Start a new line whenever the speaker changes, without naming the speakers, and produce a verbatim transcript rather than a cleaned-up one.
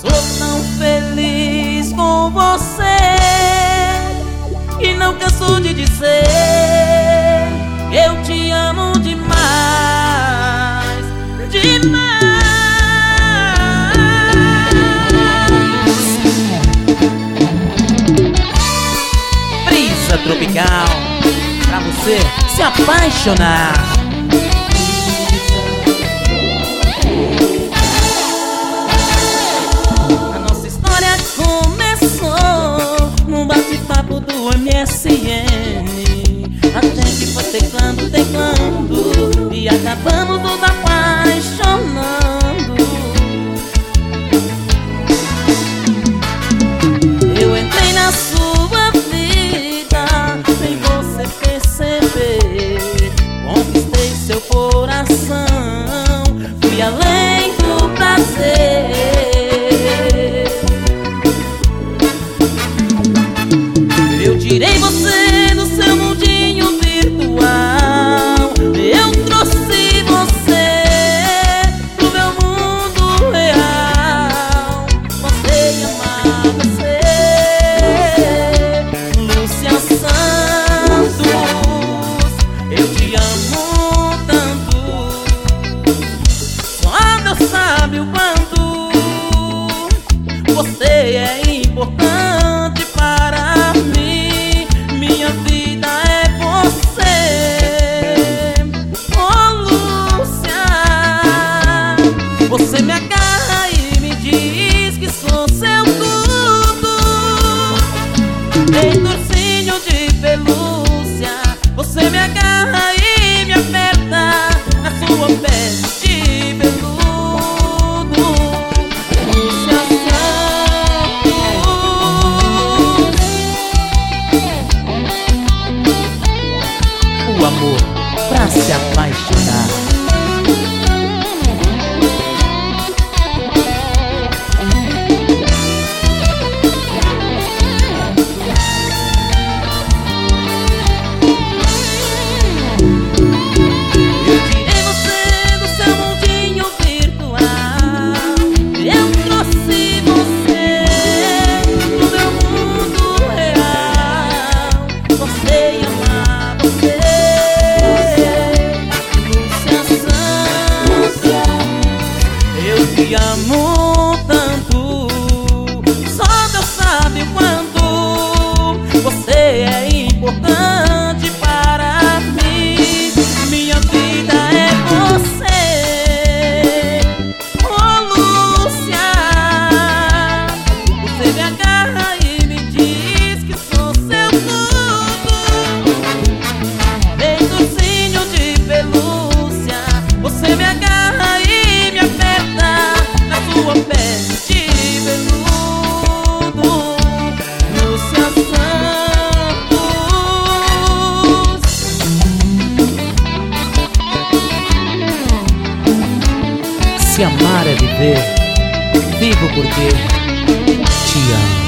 Sou tão feliz com você e não canso de dizer: eu te amo demais, demais. Brisa tropical pra você se apaixonar. A nossa história começou num bate-papo do M S N. A gente foi teclando, teclando e acabamos nos apaixonando. Eu entrei na sua vida sem você perceber. Conquistei seu coração, fui além do prazer. Eu tirei você do seu mundinho virtual, eu trouxe você pro meu mundo real. Você amar você, Lúcia Santos, eu te amo tanto. Só Deus sabe o quanto você é importante para mim. Minha vida é você, oh Lúcia. Você me agarra e me diz que sou seu tudo. Feito ursinho de pelúcia, você me agarra e me aperta na sua pele de veludo. Lúcia Santos, o amor pra se apaixonar. Eu tirei você do seu mundinho virtual, eu trouxe você pro meu mundo real. Você amar você, Lúcia Santos, eu te amo tanto. Só Deus sabe o quanto você é importante para mim. Minha vida é você, oh Lúcia. Você me agarra e me diz que sou seu tudo. Feito ursinho de pelúcia, você me agarra e me aperta na sua pele de veludo. Lúcia Santos, se amar é viver, vivo porque te amo.